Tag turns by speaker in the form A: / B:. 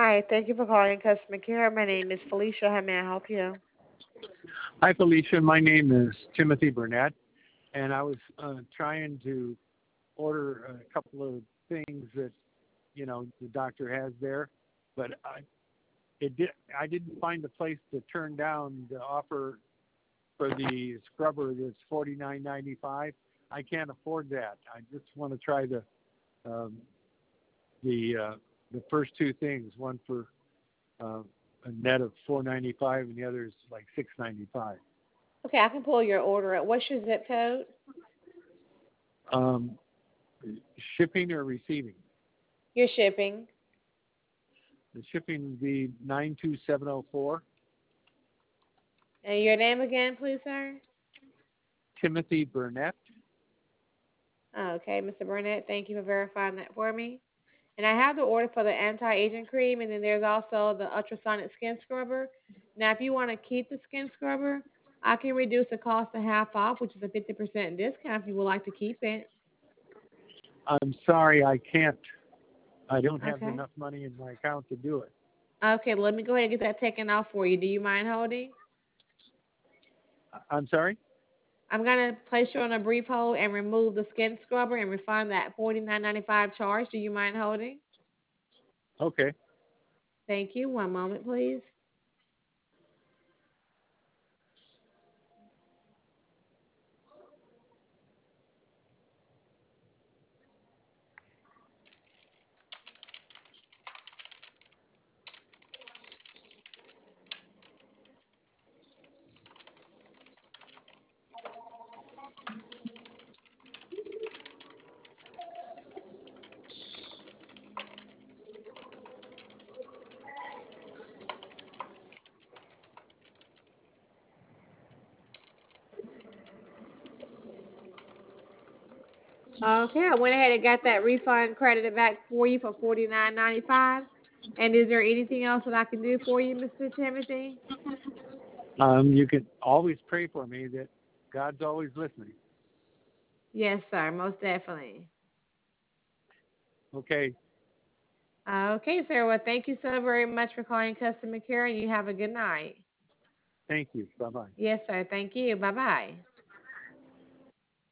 A: Hi, thank you for calling customer care. My name is Felicia. How may I help you?
B: Hi, Felicia. My name is Timothy Burnett, and I was trying to order a couple of things that the doctor has there, but I didn't find a place to turn down the offer for the scrubber that's $49.95. I can't afford that. I just want to try um, the first two things. One for a net of $4.95, and the other is like $6.95.
A: Okay, I can pull your order up. What's your zip code?
B: Um, Shipping or receiving?
A: Your shipping.
B: The shipping would be 92704.
A: And your name again, please, sir?
B: Timothy Burnett.
A: Okay, Mr. Burnett, thank you for verifying that for me. And I have the order for the anti-aging cream, and then there's also the ultrasonic skin scrubber. Now, if you want to keep the skin scrubber, I can reduce the cost to half off, which is a 50% discount if you would like to keep it.
B: I'm sorry, I can't. I don't have
A: Okay.
B: enough money in my account to do it.
A: Okay, let me go ahead and get that taken off for you. Do you mind holding?
B: I'm sorry?
A: I'm going to place you on a brief hold and remove the skin scrubber and refund that $49.95 charge. Do you mind holding?
B: Okay.
A: Thank you. One moment, please. Okay, I went ahead and got that refund credited back for you for $49.95. And is there anything else that I can do for you, Mr. Timothy?
B: You can always pray for me that God's always listening.
A: Yes, sir, most definitely.
B: Okay.
A: Okay, sir. Well, thank you so very much for calling customer care, and you have a good night.
B: Thank you. Bye-bye.
A: Yes, sir. Thank you. Bye-bye.